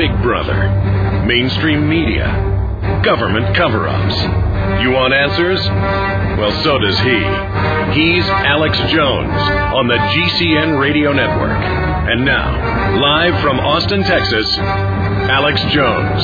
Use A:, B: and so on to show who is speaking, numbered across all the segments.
A: Big Brother, mainstream media, government cover-ups. You want answers? Well, so does he. He's Alex Jones on the GCN Radio Network. And now, live from Austin, Texas, Alex Jones.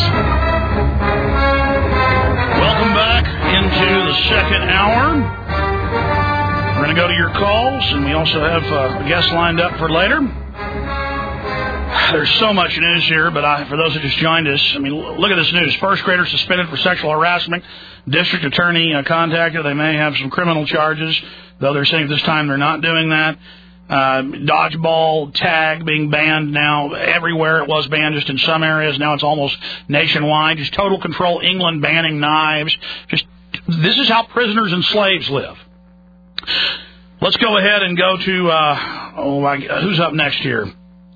B: Welcome back into the second hour. We're going to go to your calls, and we also have a guest lined up for later. There's so much news here, but for those that just joined us, I mean, look at this news. First grader suspended for sexual harassment. District attorney contacted. They may have some criminal charges, though they're saying this time they're not doing that. Dodgeball tag being banned now everywhere. It was banned just in some areas. Now it's almost nationwide. Just total control. England banning knives. This is how prisoners and slaves live. Let's go ahead and go to, who's up next here?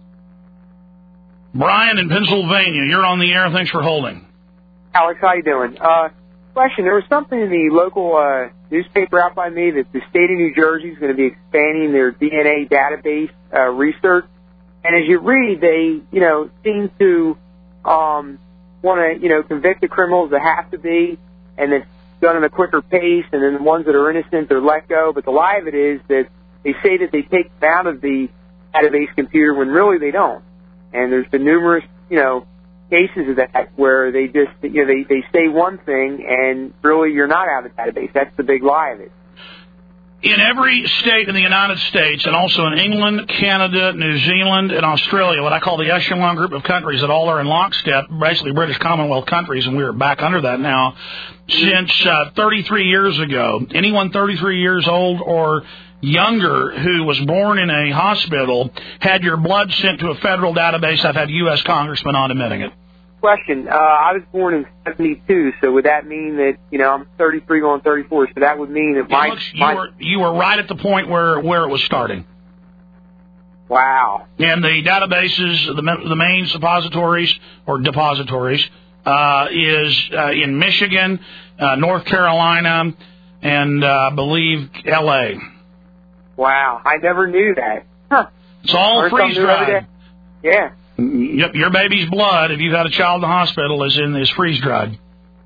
B: Brian in Pennsylvania, you're on the air. Thanks for holding.
C: Alex, how you doing? Question, there was something in the local newspaper out by me that the state of New Jersey is going to be expanding their DNA database research. And as you read, they, seem to want to, convict the criminals that have to be, and it's done in a quicker pace, and then the ones that are innocent, they're let go. But the lie of it is that they say that they take them out of the database computer when really they don't. And there's been numerous, cases of that where they just, they say one thing and really you're not out of the database. That's the big lie of it.
B: In every state in the United States, and also in England, Canada, New Zealand, and Australia, what I call the echelon group of countries that all are in lockstep, basically British Commonwealth countries, and we're back under that now, since 33 years ago. Anyone 33 years old or younger who was born in a hospital had your blood sent to a federal database. I've had U.S. congressmen on admitting it.
C: Question. I was born in 72, so would that mean that, I'm 33 going 34, so that would mean that
B: you were right at the point where it was starting.
C: Wow.
B: And the databases, the main suppositories or depositories, is in Michigan, North Carolina, and I believe L.A.
C: Wow, I never knew that. Huh.
B: It's all freeze-dried.
C: Yeah.
B: Your baby's blood, if you've had a child in the hospital, is freeze-dried.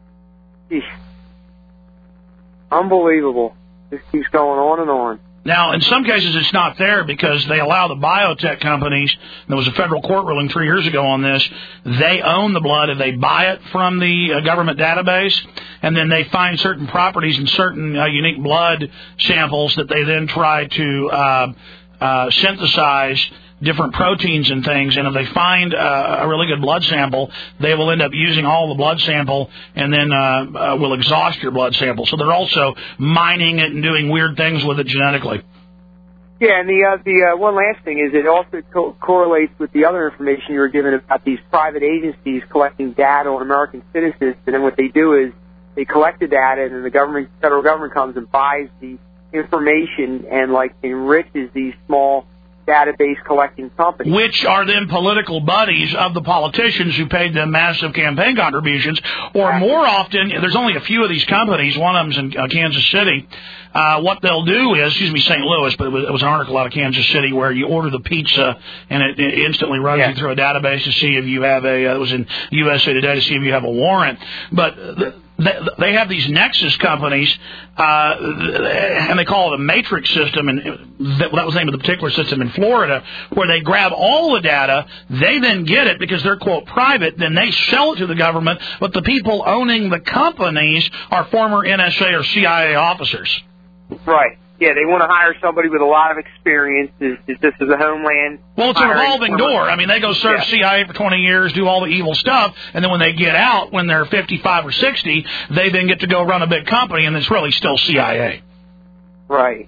C: Unbelievable. This keeps going on and on.
B: Now, in some cases, it's not there because they allow the biotech companies. There was a federal court ruling 3 years ago on this. They own the blood and they buy it from the government database, and then they find certain properties in certain unique blood samples that they then try to synthesize different proteins and things, and if they find a really good blood sample, they will end up using all the blood sample and then will exhaust your blood sample. So they're also mining it and doing weird things with it genetically.
C: Yeah, and the one last thing is it also correlates with the other information you were given about these private agencies collecting data on American citizens, and then what they do is they collect the data, and then the federal government comes and buys the information and enriches these small database collecting companies,
B: which are then political buddies of the politicians who paid them massive campaign contributions. Or more often, there's only a few of these companies. One of them's in Kansas City. What they'll do is, St. Louis, but it was an article out of Kansas City where you order the pizza and it instantly runs you through a database to see if you have it was in USA Today to see if you have a warrant. But they have these nexus companies, and they call it a matrix system, and that was the name of the particular system in Florida, where they grab all the data, they then get it because they're, quote, private, then they sell it to the government, but the people owning the companies are former NSA or CIA officers.
C: Right. Yeah, they want to hire somebody with a lot of experience just as a homeland.
B: Well, it's a revolving door. I mean, they go serve CIA for 20 years, do all the evil stuff, and then when they get out, when they're 55 or 60, they then get to go run a big company, and it's really still CIA.
C: Right.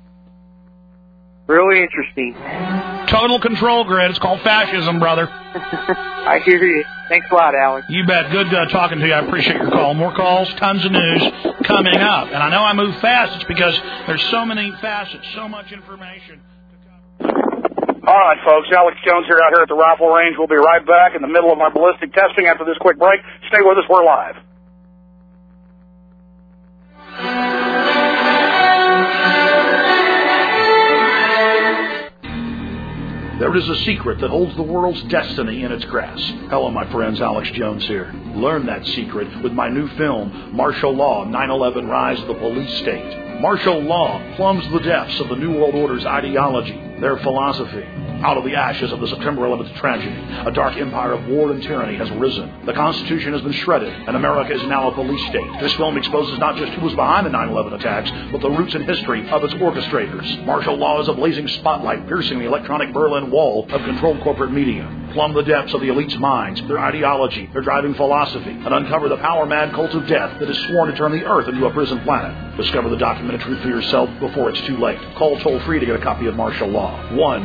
C: Really interesting.
B: Total control grid. It's called fascism, brother.
C: I hear you. Thanks a lot, Alex.
B: You bet. Good talking to you. I appreciate your call. More calls, tons of news coming up. And I know I move fast. It's because there's so many facets, so much information to cover.
D: All right, folks. Alex Jones here out here at the rifle range. We'll be right back in the middle of our ballistic testing after this quick break. Stay with us. We're live.
B: There is a secret that holds the world's destiny in its grasp. Hello, my friends. Alex Jones here. Learn that secret with my new film, Martial Law, 9/11 Rise of the Police State. Martial law plumbs the depths of the New World Order's ideology, their philosophy. Out of the ashes of the September 11th tragedy, a dark empire of war and tyranny has arisen. The Constitution has been shredded, and America is now a police state. This film exposes not just who was behind the 9/11 attacks, but the roots and history of its orchestrators. Martial law is a blazing spotlight piercing the electronic Berlin Wall of controlled corporate media. Plumb the depths of the elite's minds, their ideology, their driving philosophy, and uncover the power-mad cult of death that is sworn to turn the Earth into a prison planet. Discover the documentary for yourself before it's too late. Call toll-free to get a copy of Martial Law,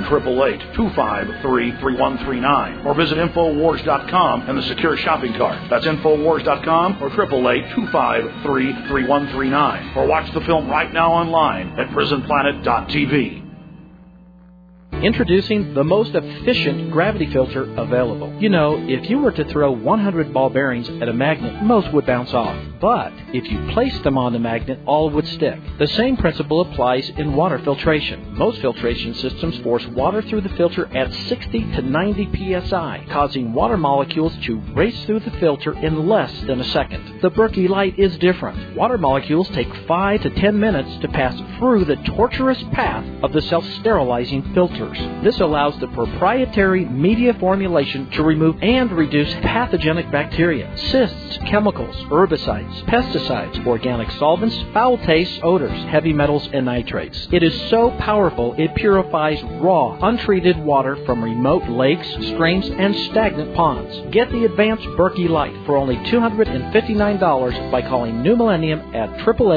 B: 1-888-253-3139, or visit Infowars.com and the secure shopping cart. That's Infowars.com or 888-253-3139. Or watch the film right now online at prisonplanet.tv.
E: Introducing the most efficient gravity filter available. You know, if you were to throw 100 ball bearings at a magnet, most would bounce off. But if you placed them on the magnet, all would stick. The same principle applies in water filtration. Most filtration systems force water through the filter at 60 to 90 psi, causing water molecules to race through the filter in less than a second. The Berkey Light is different. Water molecules take 5 to 10 minutes to pass through the torturous path of the self-sterilizing filters. This allows the proprietary media formulation to remove and reduce pathogenic bacteria, cysts, chemicals, herbicides, pesticides, organic solvents, foul tastes, odors, heavy metals, and nitrates. It is so powerful it purifies raw, untreated water from remote lakes, streams, and stagnant ponds. Get the advanced Berkey Light for only $259 by calling New Millennium at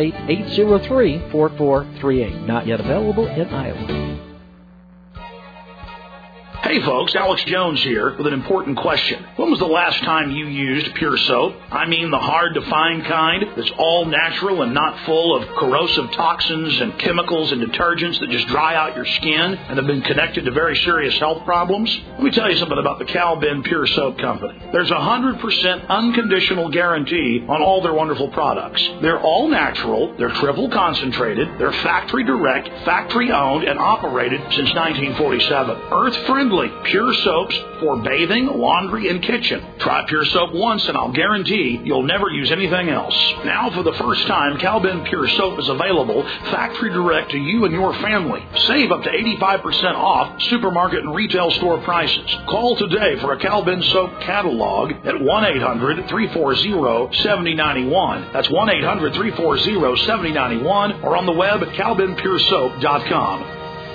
E: 888-803-4438. Not yet available in Iowa.
B: Hey folks, Alex Jones here with an important question. When was the last time you used Pure Soap? I mean the hard-to-find kind that's all natural and not full of corrosive toxins and chemicals and detergents that just dry out your skin and have been connected to very serious health problems? Let me tell you something about the Cal-Ben Pure Soap Company. There's a 100% unconditional guarantee on all their wonderful products. They're all natural, they're triple concentrated, they're factory direct, factory owned, and operated since 1947. Earth-friendly. Pure soaps for bathing, laundry, and kitchen. Try Pure Soap once and I'll guarantee you'll never use anything else. Now for the first time, Cal-Ben Pure Soap is available factory direct to you and your family. Save up to 85% off supermarket and retail store prices. Call today for a Cal-Ben Soap catalog at 1-800-340-7091. That's 1-800-340-7091 or on the web at calbenpuresoap.com.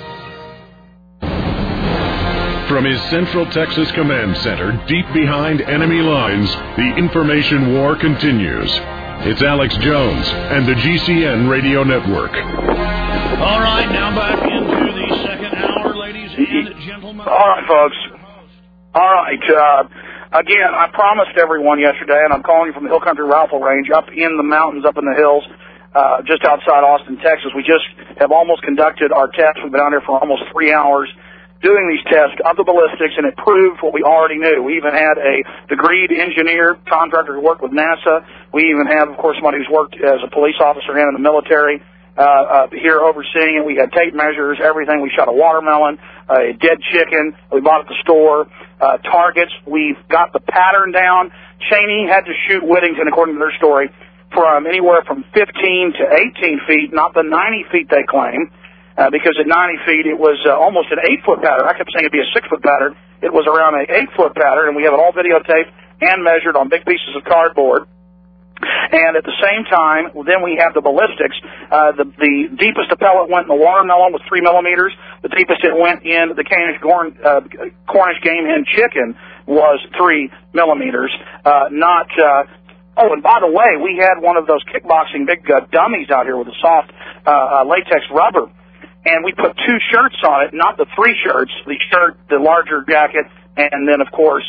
A: From his Central Texas Command Center, deep behind enemy lines, the information war continues. It's Alex Jones and the GCN Radio Network.
B: All right, now back into the second hour, ladies and gentlemen.
D: All right, folks. All right. Again, I promised everyone yesterday, and I'm calling you from the Hill Country Rifle Range up in the mountains, up in the hills, just outside Austin, Texas. We just have almost conducted our test. We've been out here for almost 3 hours doing these tests of the ballistics, and it proved what we already knew. We even had a degreed engineer, contractor who worked with NASA. We even have, of course, somebody who's worked as a police officer and in the military here overseeing it. We had tape measures, everything. We shot a watermelon, a dead chicken we bought at the store, targets. We've got the pattern down. Cheney had to shoot Whittington, according to their story, from anywhere from 15 to 18 feet, not the 90 feet they claim. Because at 90 feet, it was almost an 8-foot pattern. I kept saying it'd be a 6-foot pattern. It was around an 8-foot pattern, and we have it all videotaped and measured on big pieces of cardboard. And at the same time, then we have the ballistics. The deepest the pellet went in the watermelon was 3 millimeters. The deepest it went in the Cornish game hen chicken was 3 millimeters. Oh, and by the way, we had one of those kickboxing big dummies out here with a soft latex rubber. And we put 2 shirts on it, not the 3 shirts, the shirt, the larger jacket, and then, of course,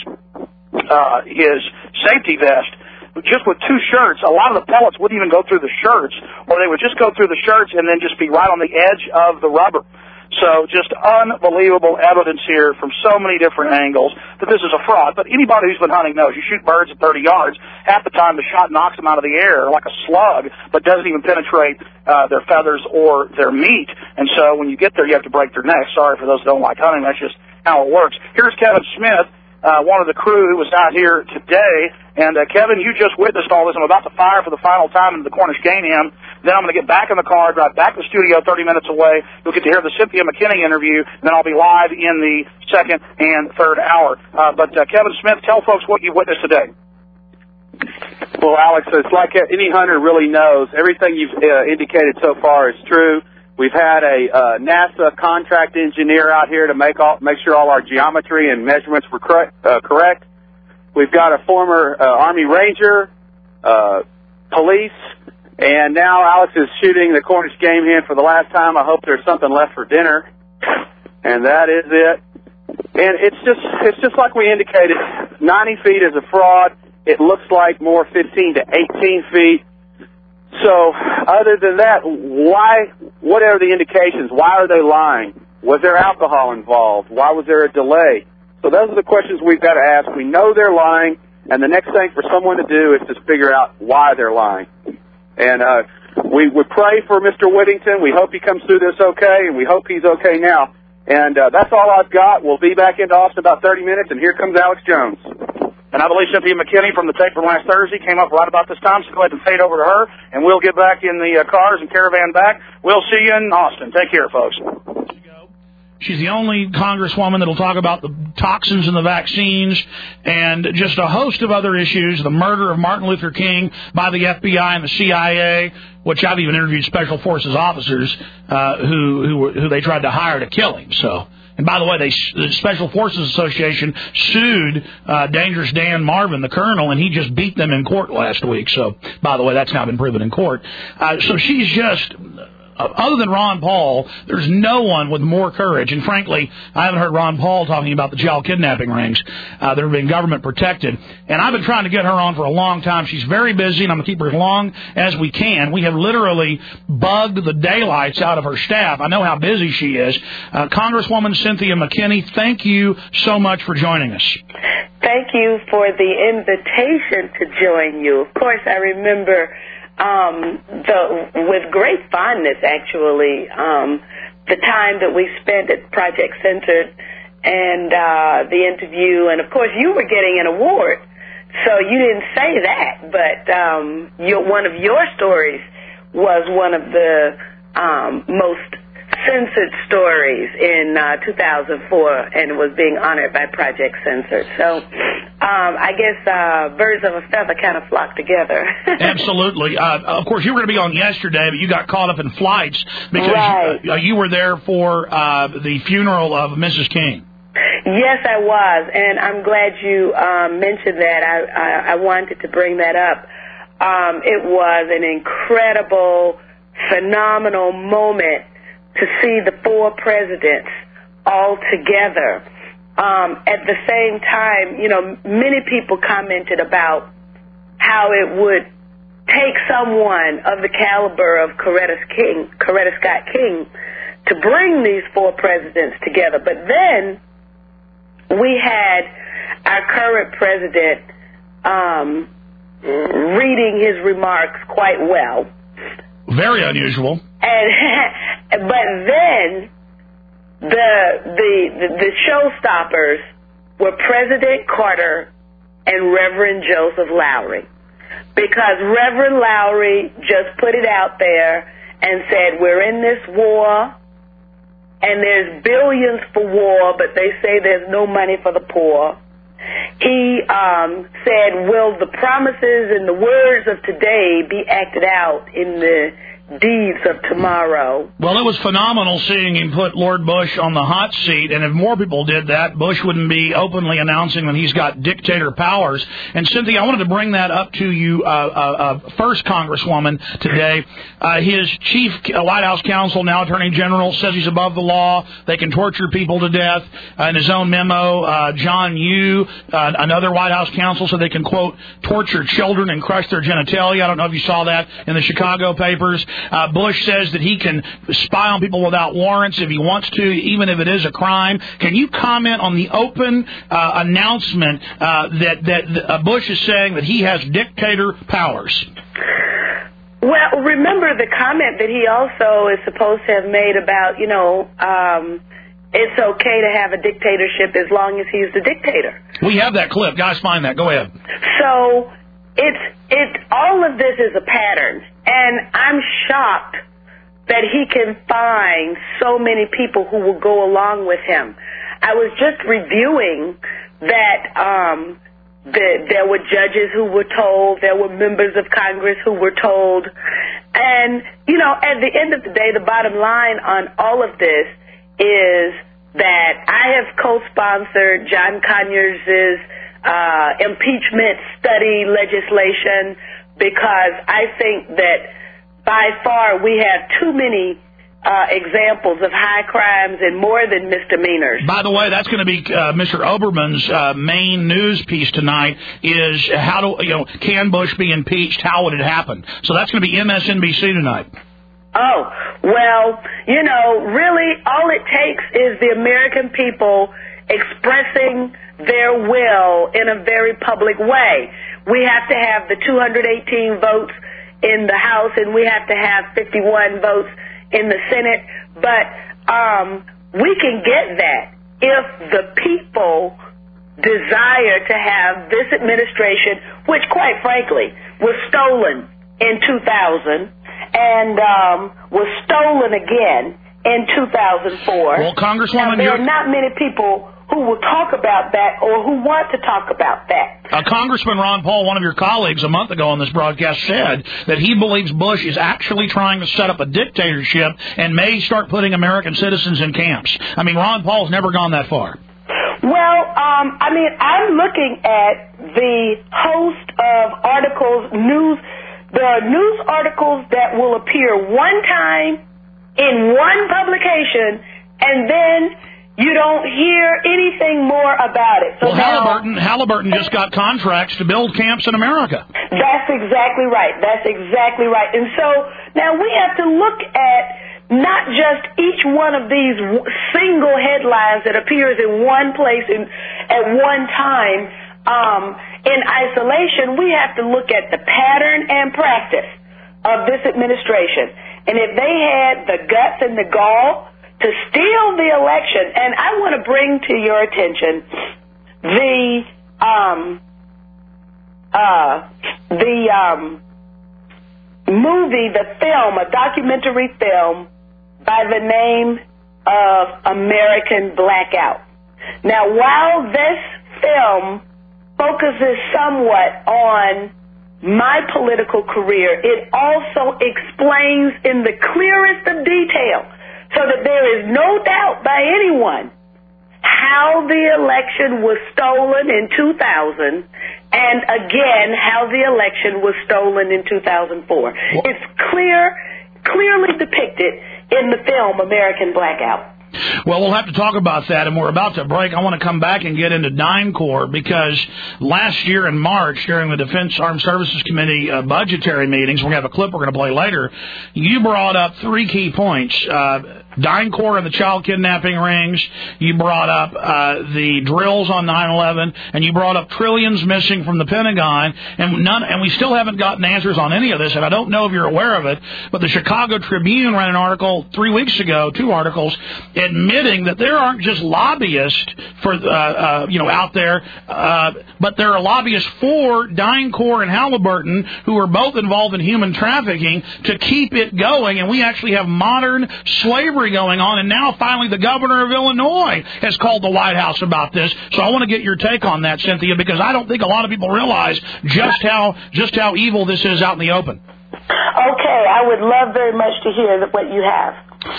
D: his safety vest. Just with 2 shirts, a lot of the pellets wouldn't even go through the shirts, or they would just go through the shirts and then just be right on the edge of the rubber. So just unbelievable evidence here from so many different angles that this is a fraud. But anybody who's been hunting knows you shoot birds at 30 yards. Half the time the shot knocks them out of the air like a slug, but doesn't even penetrate their feathers or their meat. And so when you get there, you have to break their necks. Sorry for those who don't like hunting. That's just how it works. Here's Kevin Smith, one of the crew who was out here today. And, Kevin, you just witnessed all this. I'm about to fire for the final time into the Cornish game hymn. Then I'm going to get back in the car, drive back to the studio 30 minutes away. You'll get to hear the Cynthia McKinney interview. Then I'll be live in the second and third hour. But Kevin Smith, tell folks what you witnessed today.
F: Well, Alex, it's like any hunter really knows. Everything you've indicated so far is true. We've had a NASA contract engineer out here to make sure all our geometry and measurements were correct. We've got a former Army Ranger, police, and now Alex is shooting the Cornish game hymn for the last time. I hope there's something left for dinner, and that is it. And it's just like we indicated. 90 feet is a fraud. It looks like more 15 to 18 feet. So, other than that, what are the indications? Why are they lying? Was there alcohol involved? Why was there a delay? So those are the questions we've got to ask. We know they're lying, and the next thing for someone to do is to figure out why they're lying. And we pray for Mr. Whittington. We hope he comes through this okay, and we hope he's okay now. And that's all I've got. We'll be back into Austin about 30 minutes, and here comes Alex Jones.
D: And I believe Cynthia McKinney from the tape from last Thursday came up right about this time, so go ahead and fade over to her, and we'll get back in the cars and caravan back. We'll see you in Austin. Take care, folks.
B: She's the only congresswoman that will talk about the toxins in the vaccines and just a host of other issues, the murder of Martin Luther King by the FBI and the CIA, which I've even interviewed Special Forces officers who they tried to hire to kill him. So, and by the way, the Special Forces Association sued Dangerous Dan Marvin, the colonel, and he just beat them in court last week. So, by the way, that's now been proven in court. So she's just... Other than Ron Paul, there's no one with more courage. And frankly, I haven't heard Ron Paul talking about the child kidnapping rings that have been government protected. And I've been trying to get her on for a long time. She's very busy, and I'm going to keep her as long as we can. We have literally bugged the daylights out of her staff. I know how busy she is. Congresswoman Cynthia McKinney, thank you so much for joining us.
G: Thank you for the invitation to join you. Of course, I remember... with great fondness, actually, the time that we spent at Project Centered and the interview. And, of course, you were getting an award, so you didn't say that. But one of your stories was one of the most censored stories in 2004, and it was being honored by Project Censored. So I guess birds of a feather kind of flock together.
B: Absolutely. Of course, you were going to be on yesterday, but you got caught up in flights because
G: right.
B: You were there for the funeral of Mrs. King.
G: Yes, I was, and I'm glad you mentioned that. I wanted to bring that up. It was an incredible, phenomenal moment to see the four presidents all together. At the same time, many people commented about how it would take someone of the caliber of Coretta Scott King to bring these four presidents together. But then we had our current president reading his remarks quite well.
B: Very unusual.
G: But then the showstoppers were President Carter and Reverend Joseph Lowry, because Reverend Lowry just put it out there and said, we're in this war, and there's billions for war, but they say there's no money for the poor. He said, will the promises and the words of today be acted out in the deeds of tomorrow?
B: Well, it was phenomenal seeing him put Lord Bush on the hot seat, and if more people did that, Bush wouldn't be openly announcing that he's got dictator powers. And Cynthia, I wanted to bring that up to you first, Congresswoman, today. His chief White House counsel, now Attorney General, says he's above the law. They can torture people to death. In his own memo, John Yoo, another White House counsel, said they can, quote, torture children and crush their genitalia. I don't know if you saw that in the Chicago papers. Bush says that he can spy on people without warrants if he wants to, even if it is a crime. Can you comment on the open announcement that Bush is saying that he has dictator powers?
G: Well, remember the comment that he also is supposed to have made about, it's okay to have a dictatorship as long as he's the dictator.
B: We have that clip. Guys, find that. Go ahead.
G: So all of this is a pattern, and I'm shocked that he can find so many people who will go along with him. I was just reviewing that there were judges who were told, there were members of Congress who were told, and, you know, at the end of the day, the bottom line on all of this is that I have co-sponsored John Conyers' impeachment study legislation because I think that by far we have too many examples of high crimes and more than misdemeanors.
B: By the way, that's going to be Mr. Oberman's main news piece tonight is can Bush be impeached? How would it happen? So that's going to be MSNBC tonight.
G: Oh, well, you know, really all it takes is the American people expressing their will in a very public way. We have to have the 218 votes in the House, and we have to have 51 votes in the Senate, but we can get that if the people desire to have this administration, which quite frankly was stolen in 2000 and was stolen again in 2004.
B: Well, Congresswoman,
G: there are not many people who will talk about that or who want to talk about that.
B: Congressman Ron Paul, one of your colleagues a month ago on this broadcast, said that he believes Bush is actually trying to set up a dictatorship and may start putting American citizens in camps. I mean, Ron Paul's never gone that far.
G: Well, I'm looking at the host of articles, there are news articles that will appear one time in one publication, and then you don't hear anything more about it. So
B: well, Halliburton just got contracts to build camps in America.
G: That's exactly right. And so now we have to look at not just each one of these single headlines that appears in one place at one time in isolation. We have to look at the pattern and practice of this administration. And if they had the guts and the gall to steal the election, and I want to bring to your attention the movie, the film, a documentary film by the name of American Blackout. Now, while this film focuses somewhat on my political career, it also explains in the clearest of detail, so that there is no doubt by anyone, how the election was stolen in 2000 and again how the election was stolen in 2004. It's clearly depicted in the film American Blackout.
B: Well, we'll have to talk about that, and we're about to break. I want to come back and get into DynCorp because last year in March, during the Defense Armed Services Committee budgetary meetings, we're going to have a clip we're going to play later, you brought up three key points. DynCorp and the child kidnapping rings, you brought up the drills on 9/11, and you brought up trillions missing from the Pentagon, and we still haven't gotten answers on any of this, and I don't know if you're aware of it, but the Chicago Tribune ran an article 3 weeks ago, 2 articles, admitting that there aren't just lobbyists for out there, but there are lobbyists for DynCorp and Halliburton who are both involved in human trafficking to keep it going, and we actually have modern slavery going on, and now finally the governor of Illinois has called the White House about this. So I want to get your take on that, Cynthia, because I don't think a lot of people realize just how evil this is out in the open.
G: Okay, I would love very much to hear what you have.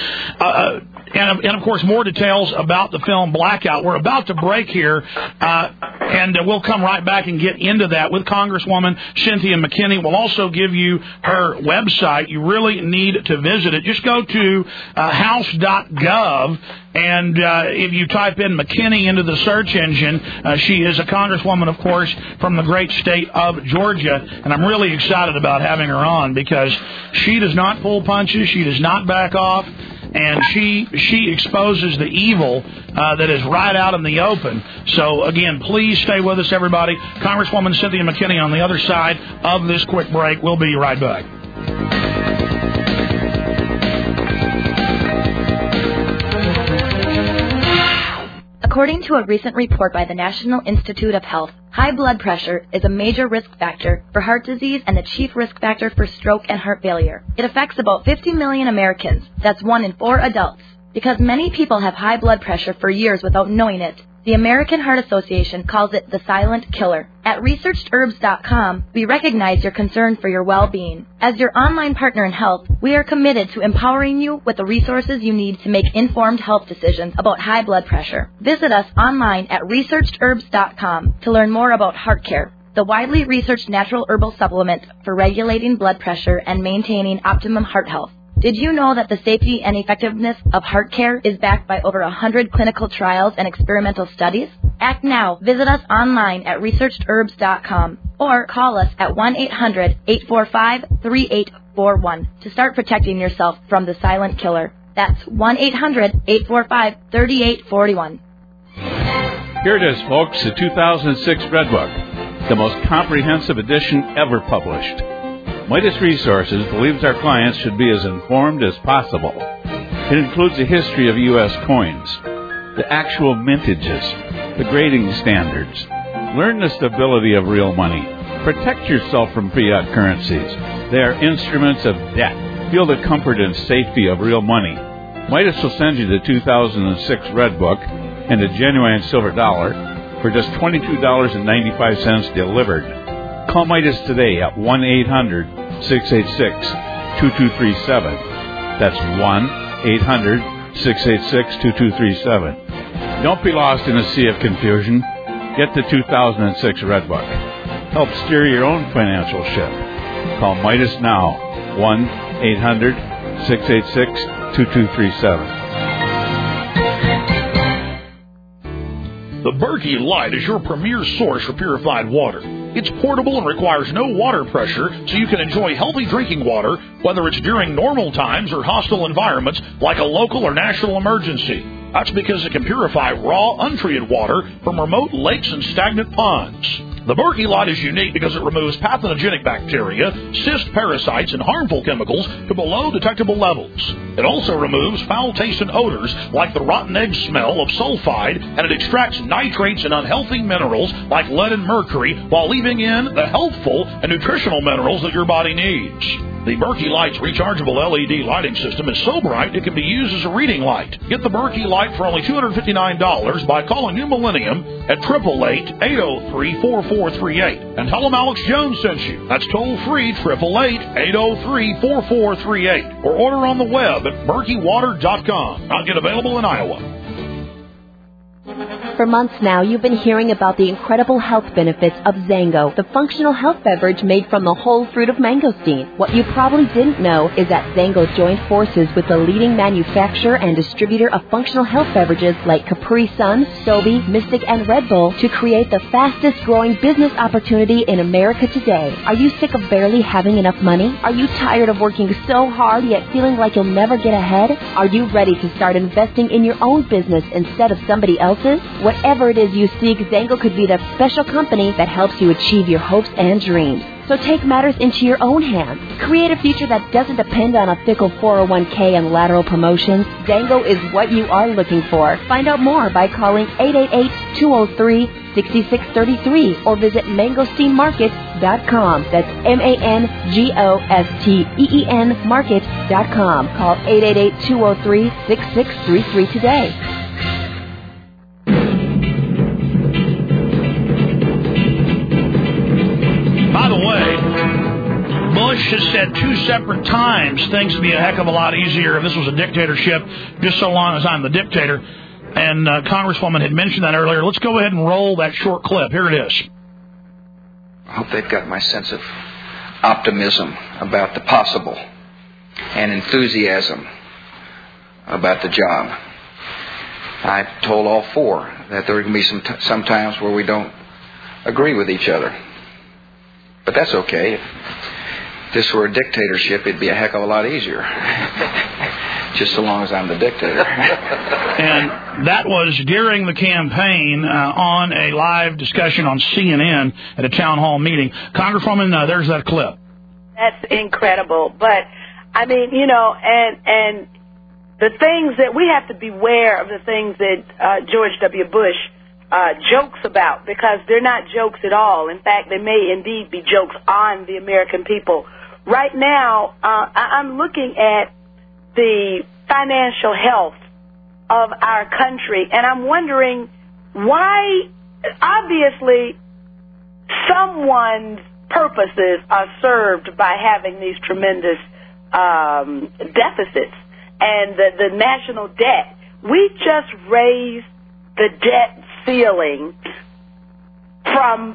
B: And of course, more details about the film Blackout. We're about to break here, and we'll come right back and get into that with Congresswoman Cynthia McKinney. We'll also give you her website. You really need to visit it. Just go to house.gov, and if you type in McKinney into the search engine, she is a congresswoman, of course, from the great state of Georgia, and I'm really excited about having her on because she does not pull punches, she does not back off, and she exposes the evil that is right out in the open. So, again, please stay with us, everybody. Congresswoman Cynthia McKinney on the other side of this quick break. We'll be right back.
H: According to a recent report by the National Institute of Health, high blood pressure is a major risk factor for heart disease and the chief risk factor for stroke and heart failure. It affects about 50 million Americans. That's 1 in 4 adults. Because many people have high blood pressure for years without knowing it, the American Heart Association calls it the silent killer. At ResearchedHerbs.com, we recognize your concern for your well-being. As your online partner in health, we are committed to empowering you with the resources you need to make informed health decisions about high blood pressure. Visit us online at ResearchedHerbs.com to learn more about HeartCare, the widely researched natural herbal supplement for regulating blood pressure and maintaining optimum heart health. Did you know that the safety and effectiveness of HeartCare is backed by over 100 clinical trials and experimental studies? Act now. Visit us online at ResearchedHerbs.com or call us at 1-800-845-3841 to start protecting yourself from the silent killer. That's 1-800-845-3841.
I: Here it is, folks, the 2006 Red Book, the most comprehensive edition ever published. Midas Resources believes our clients should be as informed as possible. It includes a history of U.S. coins, the actual mintages, the grading standards. Learn the stability of real money. Protect yourself from fiat currencies. They are instruments of debt. Feel the comfort and safety of real money. Midas will send you the 2006 Red Book and a genuine silver dollar for just $22.95 delivered. Call Midas today at 1-800-686-2237. That's 1-800-686-2237. Don't be lost in a sea of confusion. Get the 2006 Red Book. Help steer your own financial ship. Call Midas now, 1-800-686-2237.
B: The Berkey Light is your premier source for purified water. It's portable and requires no water pressure, so you can enjoy healthy drinking water, whether it's during normal times or hostile environments like a local or national emergency. That's because it can purify raw, untreated water from remote lakes and stagnant ponds. The Berkey Light is unique because it removes pathogenic bacteria, cyst parasites, and harmful chemicals to below detectable levels. It also removes foul taste and odors like the rotten egg smell of sulfide, and it extracts nitrates and unhealthy minerals like lead and mercury while leaving in the healthful and nutritional minerals that your body needs. The Berkey Light's rechargeable LED lighting system is so bright it can be used as a reading light. Get the Berkey Light for only $259 by calling New Millennium at 888-803-4438 and tell them Alex Jones sent you. That's toll-free, 888-803-4438, or order on the web at BerkeyWater.com. Not yet available in Iowa.
J: For months now, you've been hearing about the incredible health benefits of Zango, the functional health beverage made from the whole fruit of mangosteen. What you probably didn't know is that Zango joined forces with the leading manufacturer and distributor of functional health beverages like Capri Sun, Sobe, Mystic, and Red Bull to create the fastest-growing business opportunity in America today. Are you sick of barely having enough money? Are you tired of working so hard yet feeling like you'll never get ahead? Are you ready to start investing in your own business instead of somebody else's? Whatever it is you seek, Zango could be that special company that helps you achieve your hopes and dreams. So take matters into your own hands. Create a future that doesn't depend on a fickle 401k and lateral promotions. Zango is what you are looking for. Find out more by calling 888-203-6633 or visit mangosteenmarket.com. That's MANGOSTEEN market.com. Call 888-203-6633 today.
B: By the way, Bush has said 2 separate times things would be a heck of a lot easier if this was a dictatorship, just so long as I'm the dictator. And Congresswoman had mentioned that earlier. Let's go ahead and roll that short clip. Here it is.
K: I hope they've got my sense of optimism about the possible and enthusiasm about the job. I told all 4 that there are going to be some times where we don't agree with each other. But that's okay. If this were a dictatorship, it'd be a heck of a lot easier. Just so long as I'm the dictator.
B: And that was during the campaign on a live discussion on CNN at a town hall meeting. Congresswoman, there's that clip.
G: That's incredible. But, I mean, you know, and the things that we have to beware of, the things that George W. Bush jokes about, because they're not jokes at all. In fact, they may indeed be jokes on the American people. Right now, I'm looking at the financial health of our country, and I'm wondering why, obviously, someone's purposes are served by having these tremendous deficits and the national debt. We just raised the debt ceiling from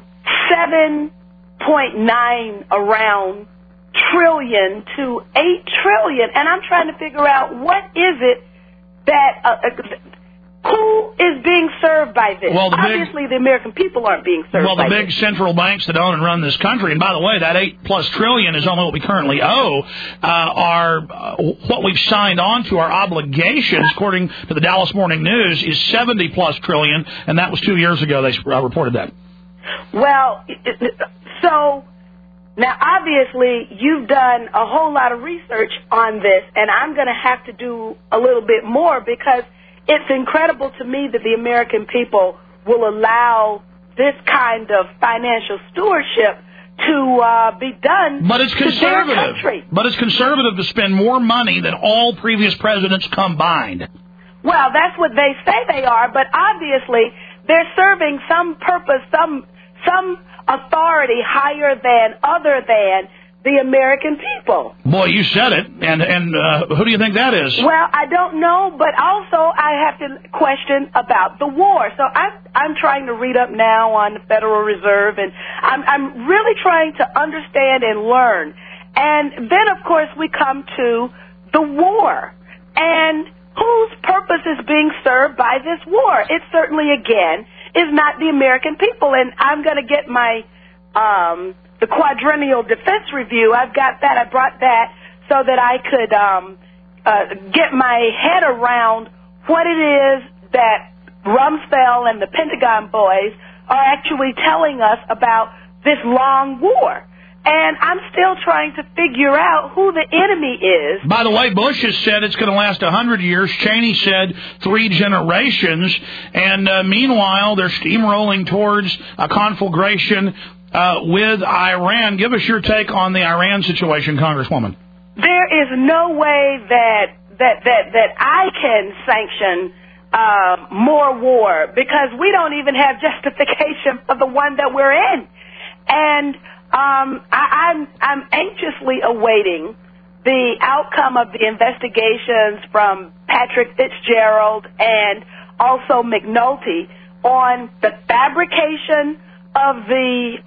G: 7.9 around trillion to 8 trillion, and I'm trying to figure out what is it that who is being served by this?
B: Well,
G: obviously, the American people aren't being served by this.
B: Well, the big central banks that own and run this country, and by the way, that 8+ trillion is only what we currently owe, are what we've signed on to, our obligations, according to the Dallas Morning News, is 70+ trillion, and that was 2 years ago they reported that.
G: Well, so now, obviously, you've done a whole lot of research on this, and I'm going to have to do a little bit more, because it's incredible to me that the American people will allow this kind of financial stewardship to be done.
B: But it's conservative. But it's conservative to spend more money than all previous presidents combined.
G: Well, that's what they say they are, but obviously they're serving some purpose, some authority higher than, other than the American people.
B: Boy, you said it. And who do you think that is?
G: Well, I don't know, but also I have to question about the war. So I'm trying to read up now on the Federal Reserve, and I'm really trying to understand and learn. And then, of course, we come to the war and whose purpose is being served by this war. It certainly, again, is not the American people. And I'm going to get my the Quadrennial Defense Review. I've got that. I brought that so that I could get my head around what it is that Rumsfeld and the Pentagon boys are actually telling us about this long war. And I'm still trying to figure out who the enemy is.
B: By the way, Bush has said it's going to last 100 years. Cheney said 3 generations. And meanwhile, they're steamrolling towards a conflagration with Iran. Give us your take on the Iran situation, Congresswoman.
G: There is no way that I can sanction more war, because we don't even have justification for the one that we're in. And I'm anxiously awaiting the outcome of the investigations from Patrick Fitzgerald and also McNulty on the fabrication of the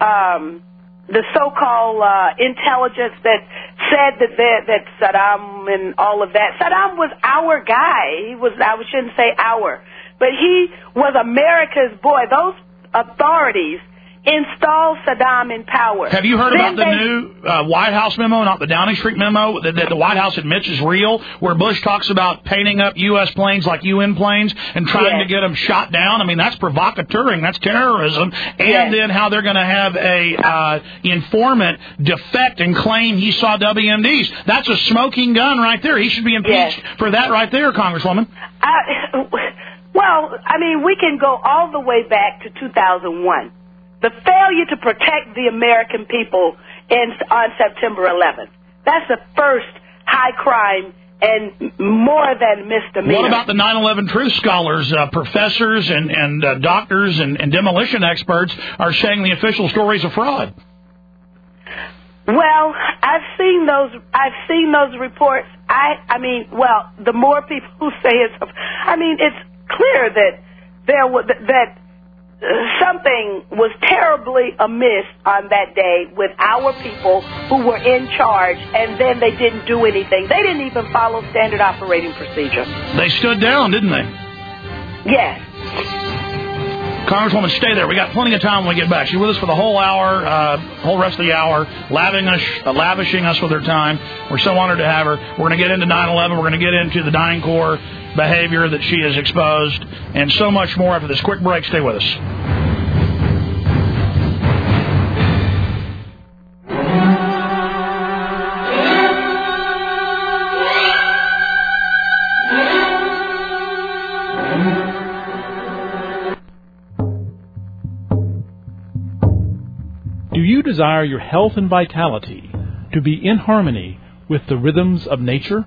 G: so-called intelligence that said that Saddam and all of that. Saddam was our guy. I shouldn't say our, but he was America's boy. Those authorities install Saddam in power.
B: Have you heard about the new White House memo, not the Downing Street memo, that the White House admits is real, where Bush talks about painting up U.S. planes like UN planes and trying to get them shot down? I mean, that's provocateuring. That's terrorism. And then how they're going to have a informant defect and claim he saw WMDs. That's a smoking gun right there. He should be impeached for that right there, Congresswoman.
G: Well, I mean, we can go all the way back to 2001. The failure to protect the American people on September 11th. That's the first high crime and more than misdemeanor.
B: What about the 9/11 truth scholars, professors and doctors and demolition experts are saying the official stories are fraud?
G: Well, I've seen those reports. I mean, the more people who say it's clear that something was terribly amiss on that day with our people who were in charge, and then they didn't do anything. They didn't even follow standard operating procedure.
B: They stood down, didn't they?
G: Yes.
B: Congresswoman, stay there. We got plenty of time when we get back. She's with us for the whole hour, whole rest of the hour, lavishing us with her time. We're so honored to have her. We're going to get into 9/11. We're going to get into the dying Corps behavior that she has exposed, and so much more after this quick break. Stay with us.
E: you desire your health and vitality to be in harmony with the rhythms of nature?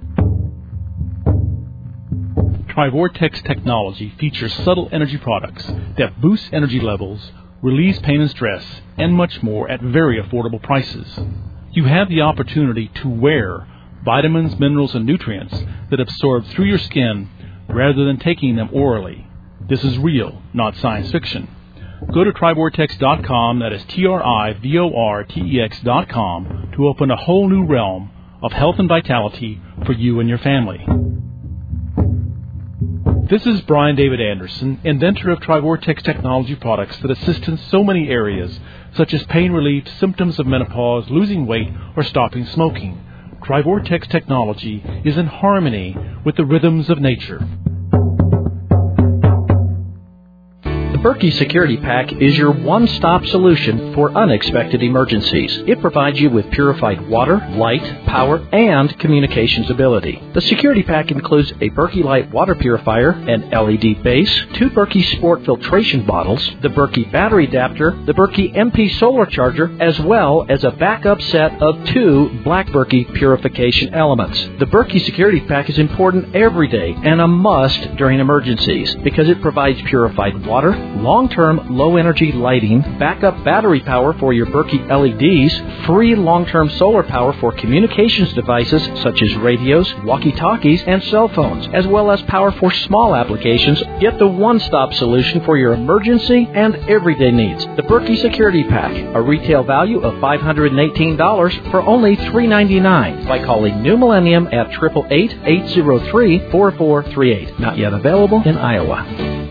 E: Trivortex technology features subtle energy products that boost energy levels, release pain and stress, and much more at very affordable prices. You have the opportunity to wear vitamins, minerals, and nutrients that absorb through your skin rather than taking them orally. This is real, not science fiction. Go to Trivortex.com, that is TRIVORTEX.com, to open a whole new realm of health and vitality for you and your family. This is Brian David Anderson, inventor of Trivortex technology products that assist in so many areas, such as pain relief, symptoms of menopause, losing weight, or stopping smoking. Trivortex technology is in harmony with the rhythms of nature.
L: The Berkey Security Pack is your one-stop solution for unexpected emergencies. It provides you with purified water, light, power, and communications ability. The Security Pack includes a Berkey Light water purifier, an LED base, 2 Berkey Sport filtration bottles, the Berkey battery adapter, the Berkey MP solar charger, as well as a backup set of 2 Black Berkey purification elements. The Berkey Security Pack is important every day and a must during emergencies because it provides purified water, long-term low-energy lighting, backup battery power for your Berkey LEDs, free long-term solar power for communications devices such as radios, walkie-talkies, and cell phones, as well as power for small applications. Get the one-stop solution for your emergency and everyday needs. The Berkey Security Pack, a retail value of $518 for only $399 by calling New Millennium at 888-803-4438. Not yet available in Iowa.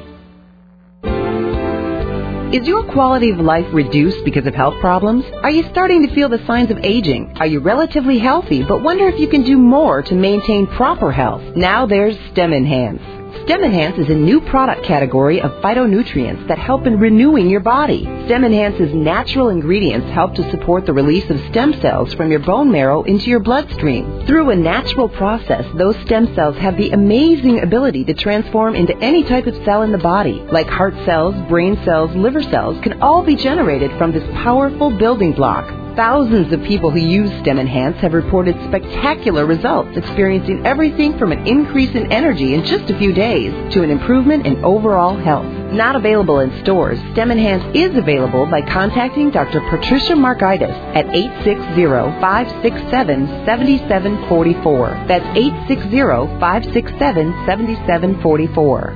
M: Is your quality of life reduced because of health problems? Are you starting to feel the signs of aging? Are you relatively healthy but wonder if you can do more to maintain proper health? Now there's STEM Enhance. STEM Enhance is a new product category of phytonutrients that help in renewing your body. STEM Enhance's natural ingredients help to support the release of stem cells from your bone marrow into your bloodstream. Through a natural process, those stem cells have the amazing ability to transform into any type of cell in the body, like heart cells, brain cells, liver cells, can all be generated from this powerful building block. Thousands of people who use STEM Enhance have reported spectacular results, experiencing everything from an increase in energy in just a few days to an improvement in overall health. Not available in stores, STEM Enhance is available by contacting Dr. Patricia Markaitis at 860-567-7744. That's 860-567-7744.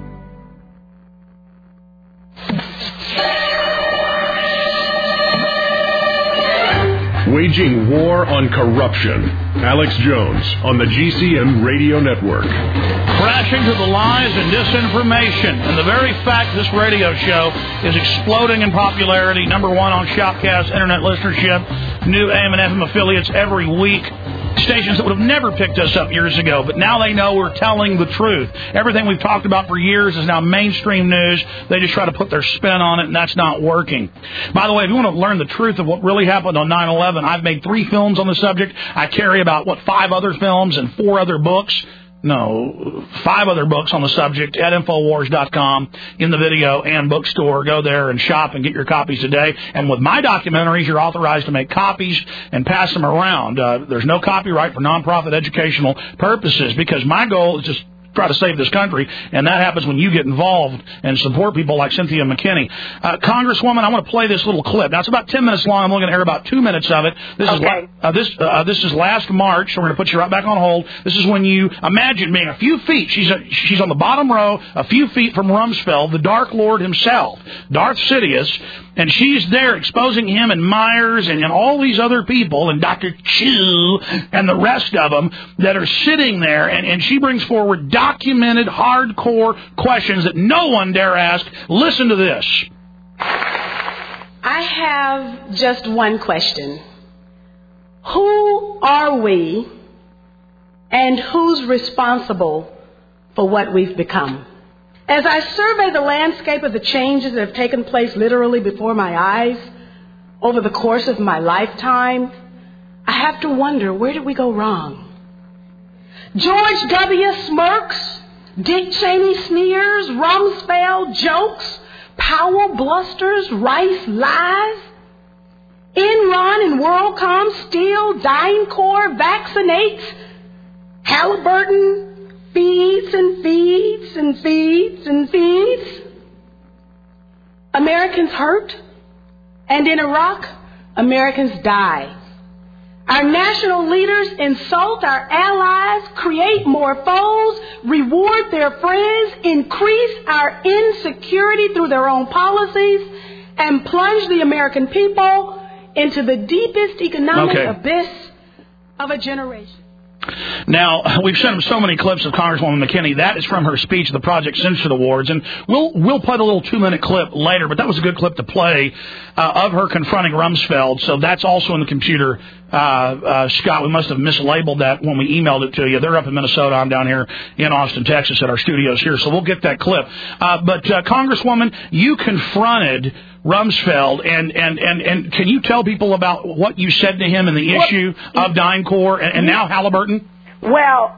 A: Waging war on corruption. Alex Jones on the GCN Radio Network.
B: Crashing to the lies and disinformation. And the very fact this radio show is exploding in popularity, number 1 on Shopcast internet listenership, new AM and FM affiliates every week. Stations that would have never picked us up years ago, but now they know we're telling the truth. Everything we've talked about for years is now mainstream news. They just try to put their spin on it, and that's not working. By the way, if you want to learn the truth of what really happened on 9/11, I've made 3 films on the subject. I carry about, 5 other films and 4 other books. No, 5 other books on the subject at Infowars.com in the video and bookstore. Go there and shop and get your copies today. And with my documentaries, you're authorized to make copies and pass them around. There's no copyright for nonprofit educational purposes because my goal is just try to save this country, and that happens when you get involved and support people like Cynthia McKinney. Congresswoman, I want to play this little clip. Now, it's about 10 minutes long. I'm only going to air about 2 minutes of it. This is last March, so we're going to put you right back on hold. This is when you imagine being a few feet. She's on the bottom row, a few feet from Rumsfeld, the Dark Lord himself, Darth Sidious, and she's there exposing him and Myers and all these other people and Dr. Chu and the rest of them that are sitting there, and she brings forward documented, hardcore questions that no one dare ask. Listen to this.
N: I have just one question. Who are we and who's responsible for what we've become? As I survey the landscape of the changes that have taken place literally before my eyes over the course of my lifetime, I have to wonder, where did we go wrong? George W. smirks, Dick Cheney sneers, Rumsfeld jokes, Powell blusters, Rice lies. Enron and WorldCom steal, DynCorp vaccinates, Halliburton feeds and feeds and feeds and feeds. Americans hurt, and in Iraq, Americans die. Our national leaders insult our allies, create more foes, reward their friends, increase our insecurity through their own policies, and plunge the American people into the deepest economic abyss of a generation.
B: Now, we've sent him so many clips of Congresswoman McKinney. That is from her speech at the Project Censored Awards, and we'll play the little 2-minute clip later, but that was a good clip to play of her confronting Rumsfeld, so that's also in the computer. Scott, we must have mislabeled that when we emailed it to you. They're up in Minnesota. I'm down here in Austin, Texas at our studios here, so we'll get that clip. But Congresswoman, you confronted Rumsfeld, and can you tell people about what you said to him in the issue of DynCorp and now Halliburton?
G: Well,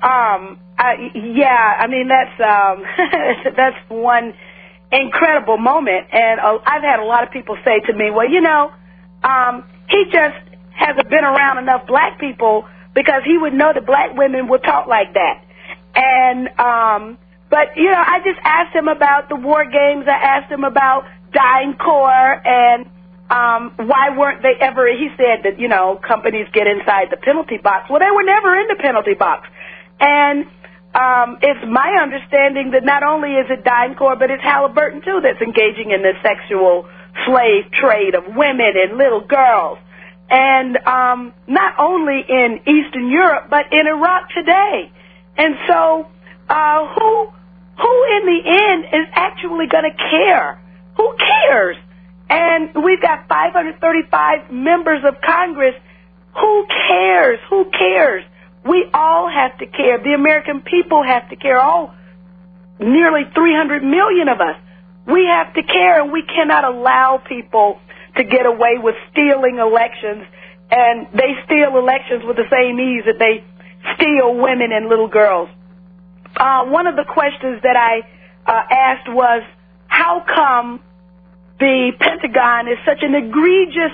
G: I mean, that's one incredible moment, and I've had a lot of people say to me, well, he just hasn't been around enough black people because he would know that black women would talk like that. And, but, I just asked him about the war games. I asked him about DynCorp and why weren't they ever, he said that, companies get inside the penalty box. Well, they were never in the penalty box. And it's my understanding that not only is it DynCorp, but it's Halliburton, too, that's engaging in the sexual slave trade of women and little girls. And not only in Eastern Europe, but in Iraq today. And so who in the end is actually going to care? Who cares? And we've got 535 members of Congress. Who cares? Who cares? We all have to care. The American people have to care. All nearly 300 million of us. We have to care, and we cannot allow people to get away with stealing elections. And they steal elections with the same ease that they steal women and little girls. One of the questions that I asked was, how come the Pentagon is such an egregious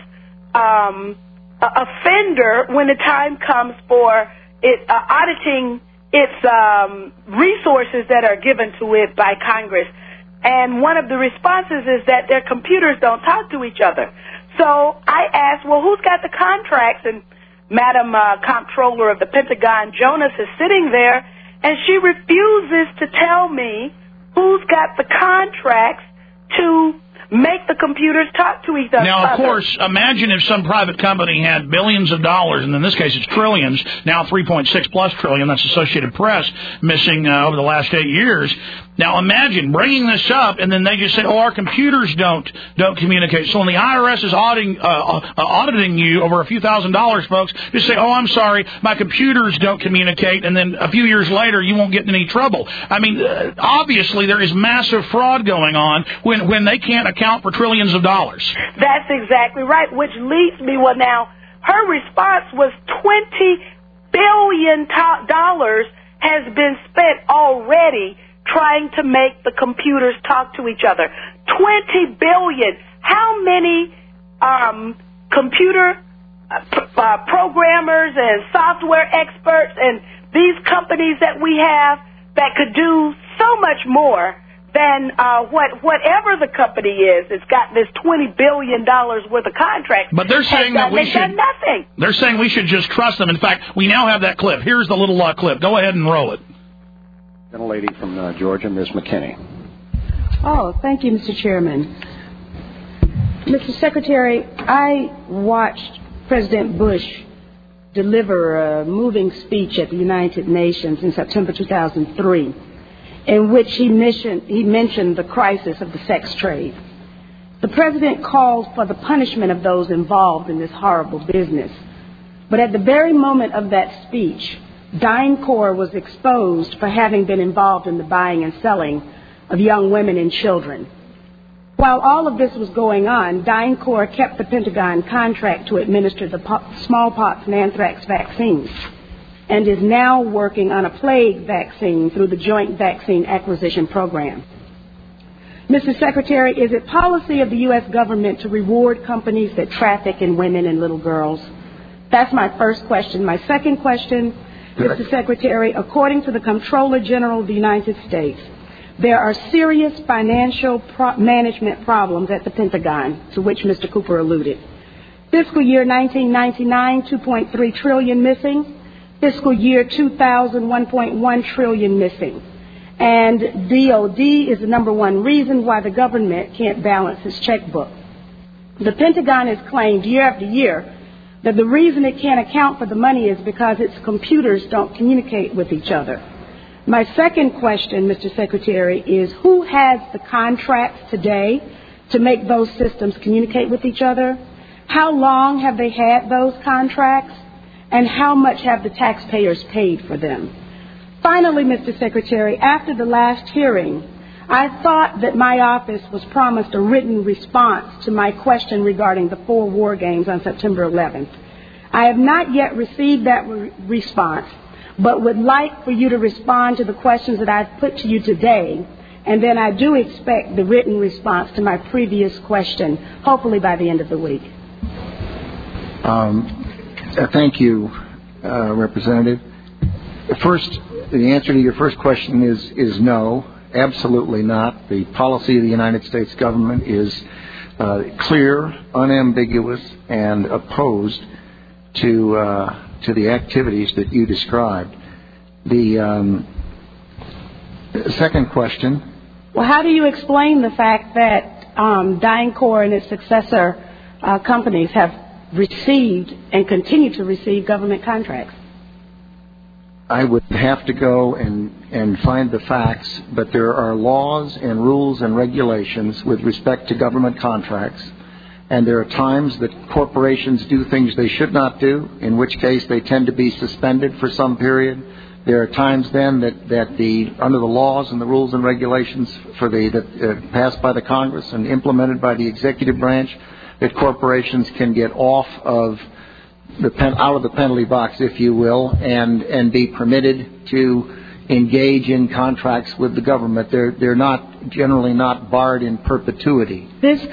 G: offender when the time comes for it auditing its resources that are given to it by Congress? And one of the responses is that their computers don't talk to each other. So I asked, well, who's got the contracts? And Madam Comptroller of the Pentagon, Jonas, is sitting there, and she refuses to tell me who's got the contracts to make the computers talk to each other.
B: Now, of course, imagine if some private company had billions of dollars, and in this case it's trillions, now 3.6 plus trillion, that's Associated Press, missing over the last 8 years. Now, imagine bringing this up, and then they just say, our computers don't communicate. So when the IRS is auditing you over a few $1,000s, folks, just say, I'm sorry, my computers don't communicate, and then a few years later you won't get in any trouble. I mean, obviously there is massive fraud going on when they can't account for trillions of dollars.
G: That's exactly right, which leads me, well, now, her response was $20 billion has been spent already trying to make the computers talk to each other. $20 billion. How many computer programmers and software experts and these companies that we have that could do so much more than whatever the company is? It's got this $20 billion worth of contracts.
B: But they're saying that we should.
G: Done nothing.
B: They're saying we should just trust them. In fact, we now have that clip. Here's the little clip. Go ahead and roll it.
O: Lady from Georgia, Ms. McKinney.
P: Oh, thank you, Mr. Chairman. Mr. Secretary, I watched President Bush deliver a moving speech at the United Nations in September 2003, in which he mentioned the crisis of the sex trade. The president called for the punishment of those involved in this horrible business. But at the very moment of that speech, DynCorp was exposed for having been involved in the buying and selling of young women and children. While all of this was going on, DynCorp kept the Pentagon contract to administer the smallpox and anthrax vaccines and is now working on a plague vaccine through the Joint Vaccine Acquisition Program. Mr. Secretary, is it policy of the U.S. government to reward companies that traffic in women and little girls? That's my first question. My second question, Mr. Secretary, according to the Comptroller General of the United States, there are serious financial management problems at the Pentagon, to which Mr. Cooper alluded. Fiscal year 1999, $2.3 trillion missing. Fiscal year 2000, $1.1 trillion missing. And DOD is the number one reason why the government can't balance its checkbook. The Pentagon has claimed year after year that the reason it can't account for the money is because its computers don't communicate with each other. My second question, Mr. Secretary, is who has the contracts today to make those systems communicate with each other? How long have they had those contracts? And how much have the taxpayers paid for them? Finally, Mr. Secretary, after the last hearing, I thought that my office was promised a written response to my question regarding the 4 war games on September 11th. I have not yet received that response, but would like for you to respond to the questions that I've put to you today, and then I do expect the written response to my previous question, hopefully by the end of the week.
Q: Thank you, Representative. First, the answer to your first question is no, absolutely not. The policy of the United States government is clear, unambiguous, and opposed to the activities that you described. The second question.
P: Well, how do you explain the fact that DynCorp and its successor companies have received and continue to receive government contracts?
Q: I would have to go and find the facts, but there are laws and rules and regulations with respect to government contracts, and there are times that corporations do things they should not do, in which case they tend to be suspended for some period. There are times then that under the laws and the rules and regulations that passed by the Congress and implemented by the executive branch, that corporations can get off of out of the penalty box, if you will, and be permitted to engage in contracts with the government. They're not generally not barred in perpetuity.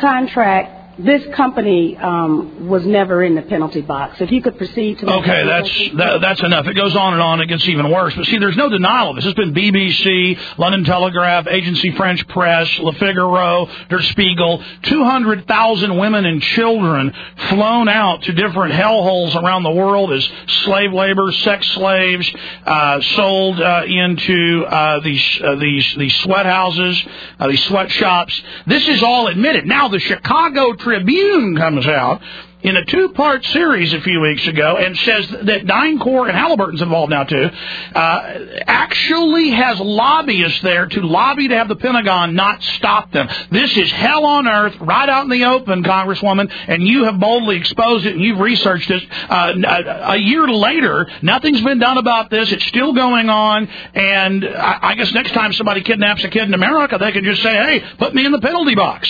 P: This company was never in the penalty box. If you could proceed to...
B: Okay, that's enough. It goes on and on. It gets even worse. But see, there's no denial of this. It's been BBC, London Telegraph, Agency French Press, Le Figaro, Der Spiegel, 200,000 women and children flown out to different hellholes around the world as slave labor, sex slaves, sold into these sweat houses, these sweatshops. This is all admitted. Now, the Chicago Tribune comes out in a 2-part series a few weeks ago and says that DynCorp, and Halliburton's involved now too, actually has lobbyists there to lobby to have the Pentagon not stop them. This is hell on earth, right out in the open, Congresswoman, and you have boldly exposed it and you've researched it. A year later, nothing's been done about this. It's still going on, and I guess next time somebody kidnaps a kid in America, they can just say, hey, put me in the penalty box.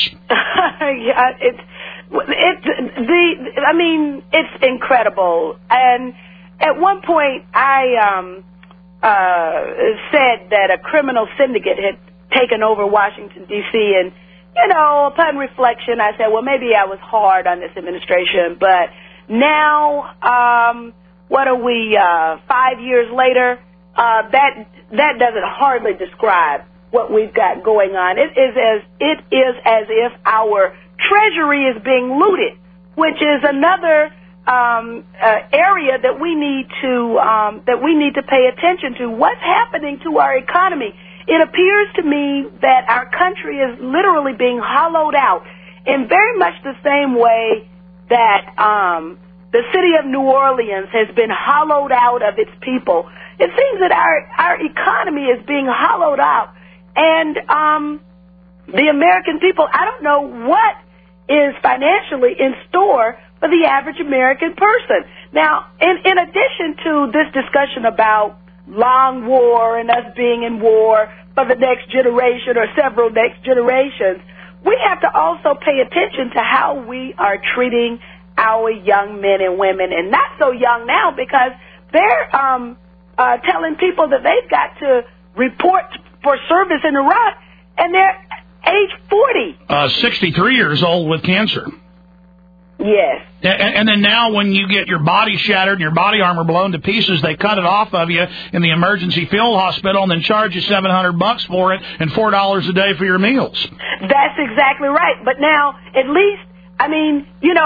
G: It's incredible. And at one point, I said that a criminal syndicate had taken over Washington, D.C., and, upon reflection, I said, well, maybe I was hard on this administration, but now, what are we, 5 years later? That doesn't hardly describe what we've got going on. It is as if our Treasury is being looted, which is another area that we need to pay attention to. What's happening to our economy? It appears to me that our country is literally being hollowed out in very much the same way that the city of New Orleans has been hollowed out of its people. It seems that our economy is being hollowed out, and the American people, I don't know what is financially in store for the average American person. Now, in addition to this discussion about long war and us being in war for the next generation or several next generations, we have to also pay attention to how we are treating our young men and women, and not so young now, because they're telling people that they've got to report for service in Iraq, and they're age 40 pretty.
B: 63 years old with cancer.
G: Yes.
B: And then now when you get your body shattered and your body armor blown to pieces, they cut it off of you in the emergency field hospital and then charge you $700 for it and $4 a day for your meals.
G: That's exactly right. But now, at least, I mean,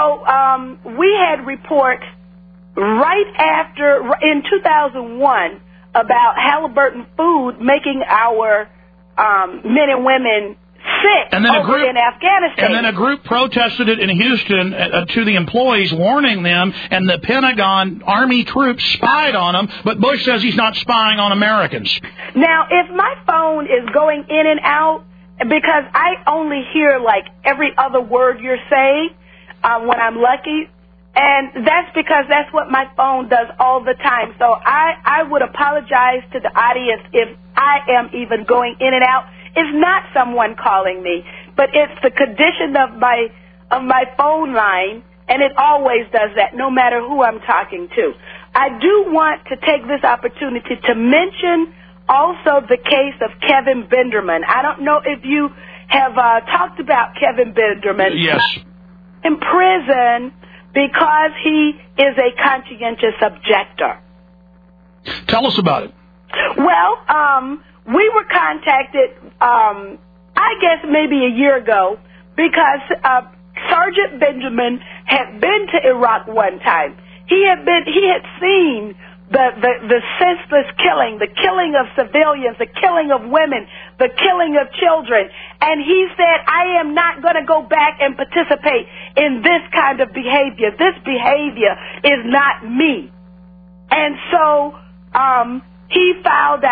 G: we had reports right after, in 2001, about Halliburton Food making our men and women sick in Afghanistan.
B: And then a group protested it in Houston to the employees, warning them, and the Pentagon Army troops spied on them, but Bush says he's not spying on Americans.
G: Now, if my phone is going in and out, because I only hear like every other word you're saying when I'm lucky, and that's because that's what my phone does all the time. So I would apologize to the audience if I am even going in and out. It's not someone calling me, but it's the condition of my phone line, and it always does that, no matter who I'm talking to. I do want to take this opportunity to mention also the case of Kevin Benderman. I don't know if you have talked about Kevin Benderman.
B: Yes.
G: In prison because he is a conscientious objector.
B: Tell us about it.
G: Well, we were contacted, I guess maybe a year ago, because Sergeant Benjamin had been to Iraq one time. He had seen the senseless killing, the killing of civilians, the killing of women, the killing of children. And he said, I am not going to go back and participate in this kind of behavior. This behavior is not me. And so he filed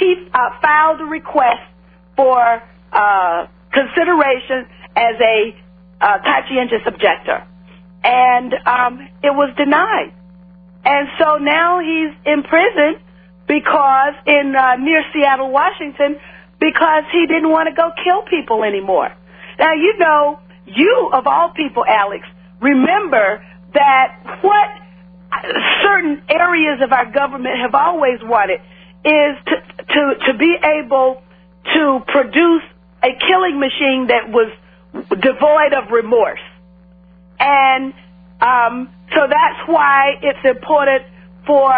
G: a request for consideration as a conscientious objector. And it was denied. And so now he's in prison because near Seattle, Washington, because he didn't want to go kill people anymore. Now, you of all people, Alex, remember that what certain areas of our government have always wanted is to be able to produce a killing machine that was devoid of remorse. And so that's why it's important for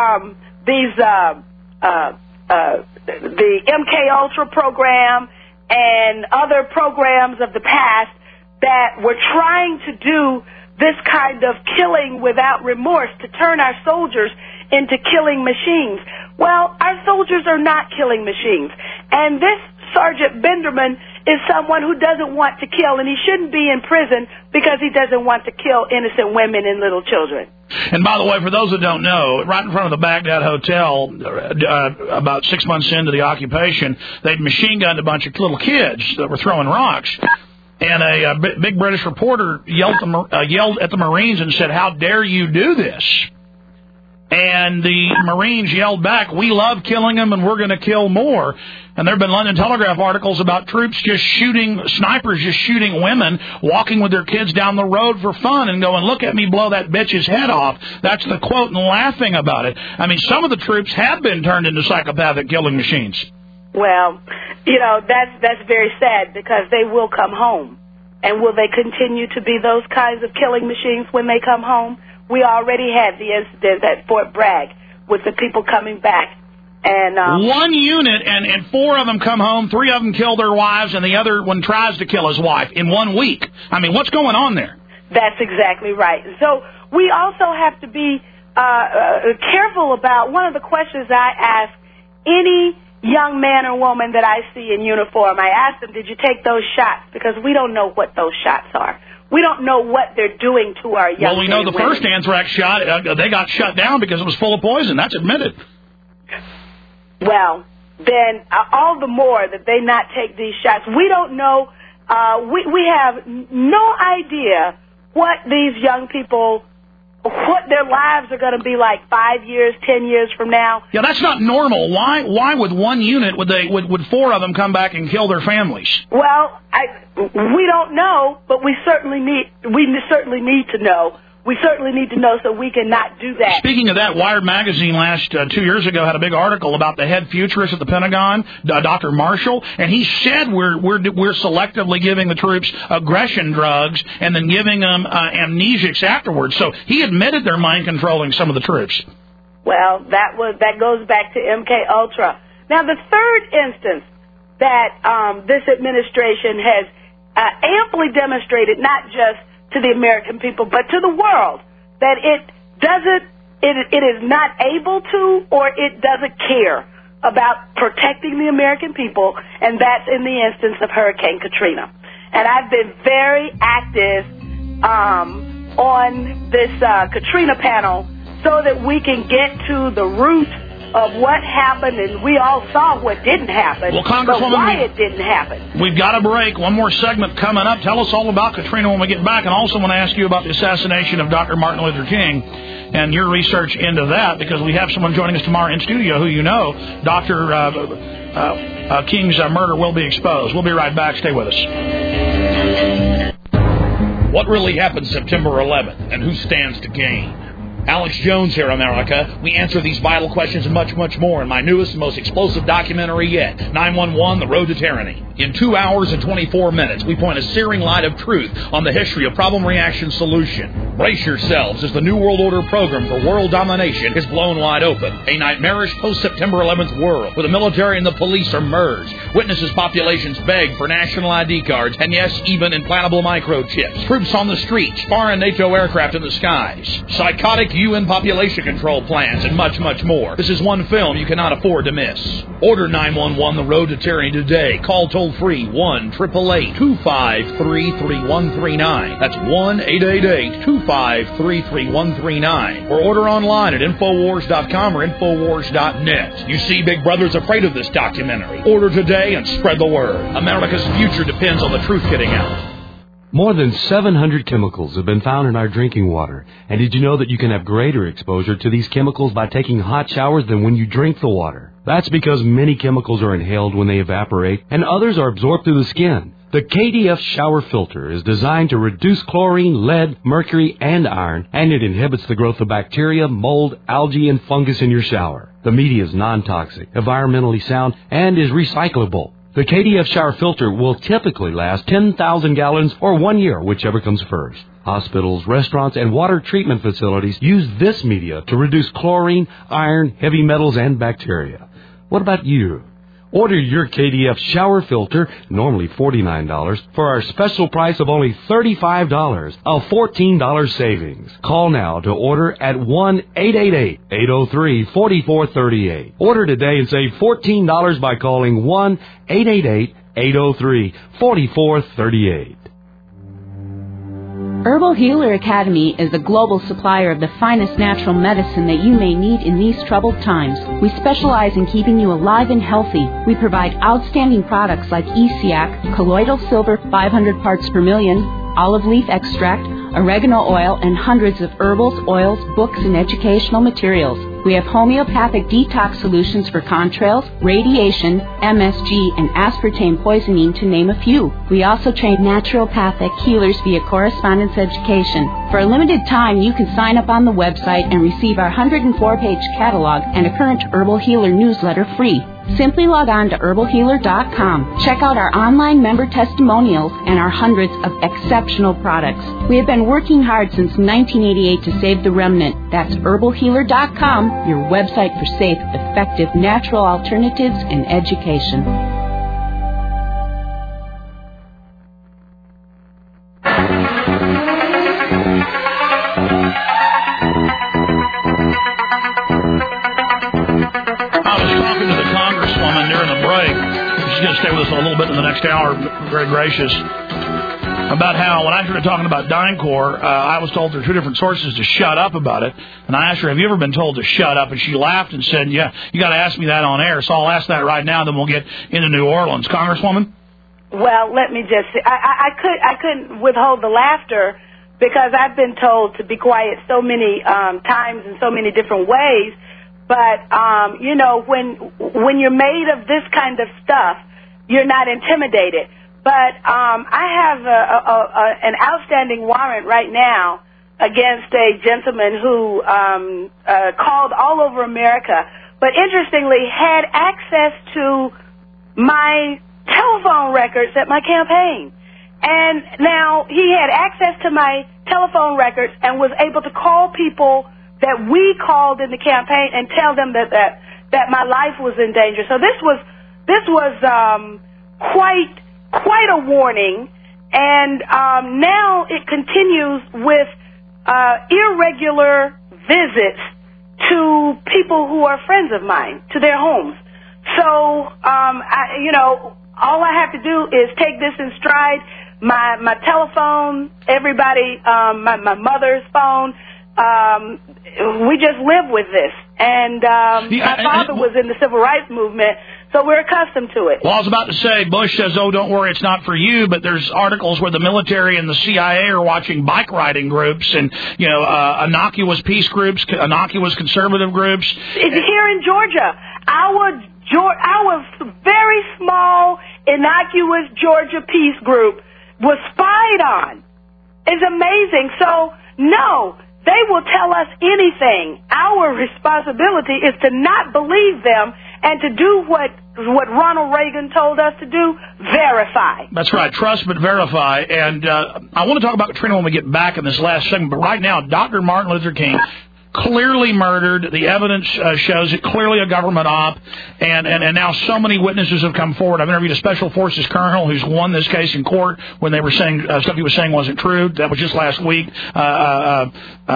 G: the MK Ultra program and other programs of the past that were trying to do this kind of killing without remorse to turn our soldiers into killing machines. Well, our soldiers are not killing machines. And this Sergeant Benderman is someone who doesn't want to kill, and he shouldn't be in prison because he doesn't want to kill innocent women and little children.
B: And by the way, for those that don't know, right in front of the Baghdad Hotel, about 6 months into the occupation, they'd machine gunned a bunch of little kids that were throwing rocks. And a big British reporter yelled at the Marines and said, "How dare you do this?" And the Marines yelled back, "We love killing them, and we're going to kill more." And there have been London Telegraph articles about troops snipers just shooting women, walking with their kids down the road for fun and going, "Look at me blow that bitch's head off." That's the quote, and laughing about it. I mean, some of the troops have been turned into psychopathic killing machines.
G: Well, that's very sad because they will come home. And will they continue to be those kinds of killing machines when they come home? We already had the incident at Fort Bragg with the people coming back. And
B: one unit, and 4 of them come home, 3 of them kill their wives, and the other one tries to kill his wife in 1 week. I mean, what's going on there?
G: That's exactly right. So we also have to be careful about one of the questions I ask any young man or woman that I see in uniform. I ask them, "Did you take those shots?" Because we don't know what those shots are. We don't know what they're doing to our young men.
B: Well, we know the first anthrax shot, they got shut down because it was full of poison. That's admitted.
G: Well, then all the more that they not take these shots. We don't know. We have no idea what these young people, what their lives are going to be like 5 years, 10 years from now.
B: Yeah, that's not normal. Why with 1 unit would 4 of them come back and kill their families?
G: Well, we don't know, but we certainly need to know
N: we certainly need to know so we can not do that.
B: Speaking of that, Wired Magazine last 2 years ago had a big article about the head futurist at the Pentagon, Dr. Marshall, and he said we're selectively giving the troops aggression drugs and then giving them amnesics afterwards. So he admitted they're mind controlling some of the troops.
N: Well, that goes back to MK Ultra. Now, the third instance that this administration has amply demonstrated, not just to the American people, but to the world, that it is not able to, or it doesn't care about protecting the American people, and that's in the instance of Hurricane Katrina. And I've been very active on this Katrina panel so that we can get to the root of what happened, and we all saw what didn't happen,
B: well,
N: but why it didn't happen.
B: We've got a break. One more segment coming up. Tell us all about Katrina when we get back, and also want to ask you about the assassination of Dr. Martin Luther King and your research into that, because we have someone joining us tomorrow in studio who you know. Dr. King's murder will be exposed. We'll be right back. Stay with us. What really happened September 11th, and who stands to gain? Alex Jones here, America. We answer these vital questions and much, much more in my newest and most explosive documentary yet, 911, The Road to Tyranny. In 2 hours and 24 minutes, we point a searing light of truth on the history of problem, reaction, solution. Brace yourselves as the New World Order program for world domination is blown wide open. A nightmarish post-September 11th world where the military and the police are merged. Witnesses populations beg for national ID cards and, yes, even implantable microchips. Troops on the streets, foreign NATO aircraft in the skies. Psychotic UN population control plans, and much, much more. This is one film you cannot afford to miss. Order 911 The Road to Tyranny today. Call toll-free 1-888-253-3139. That's 1-888-253-3139. Or order online at Infowars.com or Infowars.net. You see, Big Brother's afraid of this documentary. Order today and spread the word. America's future depends on the truth getting out.
R: More than 700 chemicals have been found in our drinking water. And did you know that you can have greater exposure to these chemicals by taking hot showers than when you drink the water? That's because many chemicals are inhaled when they evaporate, and others are absorbed through the skin. The KDF shower filter is designed to reduce chlorine, lead, mercury, and iron, and it inhibits the growth of bacteria, mold, algae, and fungus in your shower. The media is non-toxic, environmentally sound, and is recyclable. The KDF shower filter will typically last 10,000 gallons or 1 year, whichever comes first. Hospitals, restaurants, and water treatment facilities use this media to reduce chlorine, iron, heavy metals, and bacteria. What about you? Order your KDF shower filter, normally $49, for our special price of only $35, a $14 savings. Call now to order at 1-888-803-4438. Order today and save $14 by calling 1-888-803-4438.
S: Herbal Healer Academy is a global supplier of the finest natural medicine that you may need in these troubled times. We specialize in keeping you alive and healthy. We provide outstanding products like ESIAC, colloidal silver 500 parts per million, olive leaf extract, oregano oil, and hundreds of herbals, oils, books, and educational materials. We have homeopathic detox solutions for contrails, radiation, MSG, and aspartame poisoning, to name a few. We also train naturopathic healers via correspondence education. For a limited time, you can sign up on the website and receive our 104-page catalog and a current Herbal Healer newsletter free. Simply log on to herbalhealer.com. Check out our online member testimonials and our hundreds of exceptional products. We have been working hard since 1988 to save the remnant. That's herbalhealer.com, your website for safe, effective, natural alternatives and education.
B: She's going to stay with us a little bit in the next hour, very gracious, about how when I started talking about DynCorp, I was told through two different sources to shut up about it. And I asked her, have you ever been told to shut up? And she laughed and said, yeah, you got to ask me that on air. So I'll ask that right now, then we'll get into New Orleans. Congresswoman?
N: Well, let me just say, I couldn't withhold the laughter because I've been told to be quiet so many times in so many different ways. But, you know, when you're made of this kind of stuff, you're not intimidated. But I have an outstanding warrant right now against a gentleman who called all over America, but interestingly had access to my telephone records at my campaign. And now he had access to my telephone records and was able to call people that we called in the campaign and tell them that my life was in danger. So this was quite a warning. And now it continues with irregular visits to people who are friends of mine, to their homes. So, all I have to do is take this in stride. My telephone, everybody, my mother's phone, we just live with this. And my father was in the civil rights movement, so we're accustomed to it.
B: Well, I was about to say, Bush says, oh, don't worry, it's not for you, but there's articles where the military and the CIA are watching bike riding groups and, innocuous peace groups, innocuous conservative groups.
N: Here in Georgia, our very small, innocuous Georgia peace group was spied on. It's amazing. So, no, they will tell us anything. Our responsibility is to not believe them and to do what Ronald Reagan told us to do, verify.
B: That's right, trust but verify. And I want to talk about Katrina when we get back in this last segment, but right now, Dr. Martin Luther King, clearly murdered. The evidence shows it, clearly a government op, and now so many witnesses have come forward. I've interviewed a Special Forces colonel who's won this case in court when they were saying stuff he was saying wasn't true. That was just last week. That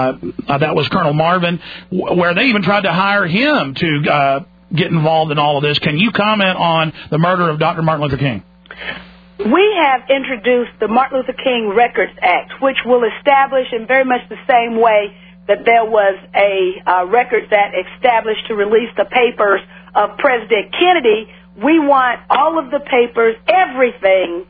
B: was Colonel Marvin, where they even tried to hire him to get involved in all of this. Can you comment on the murder of Dr. Martin Luther King?
N: We have introduced the Martin Luther King Records Act, which will establish in very much the same way that there was a Records Act established to release the papers of President Kennedy. We want all of the papers, everything,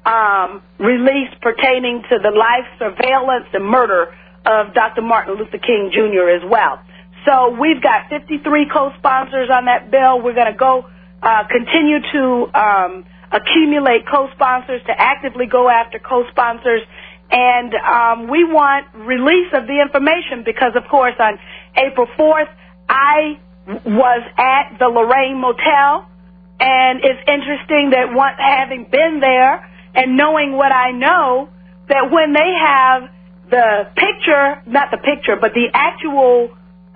N: released pertaining to the life, surveillance, and murder of Dr. Martin Luther King Jr. as well. So we've got 53 co-sponsors on that bill. We're going to continue to accumulate co-sponsors, to actively go after co-sponsors. And we want release of the information because, of course, on April 4th, I was at the Lorraine Motel, and it's interesting that having been there and knowing what I know, that when they have the picture, not the picture, but the actual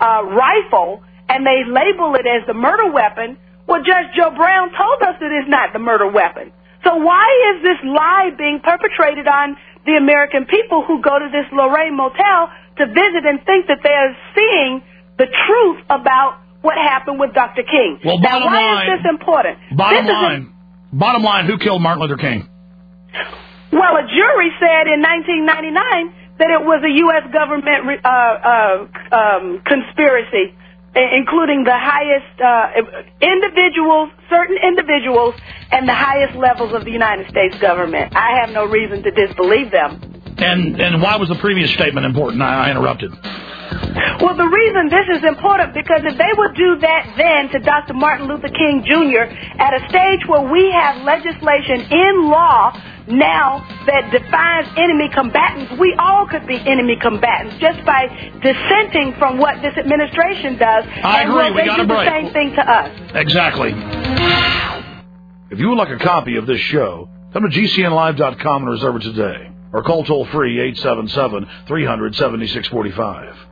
N: rifle, and they label it as the murder weapon, well, Judge Joe Brown told us it is not the murder weapon. So why is this lie being perpetrated on the American people who go to this Lorraine Motel to visit and think that they're seeing the truth about what happened with Dr. King?
B: Well,
N: now, why is this important?
B: Bottom line, who killed Martin Luther King?
N: Well, a jury said in 1999 that it was a U.S. government conspiracy, including the highest certain individuals, and the highest levels of the United States government. I have no reason to disbelieve them.
B: And why was the previous statement important? I interrupted.
N: Well, the reason this is important, because if they would do that then to Dr. Martin Luther King Jr. at a stage where we have legislation in law now that defines enemy combatants, we all could be enemy combatants just by dissenting from what this administration does.
B: I agree. We got to break.
N: The same thing to us.
B: Exactly. If you would like a copy of this show, come to GCNlive.com and reserve it today. Or call toll-free 877-300-7645.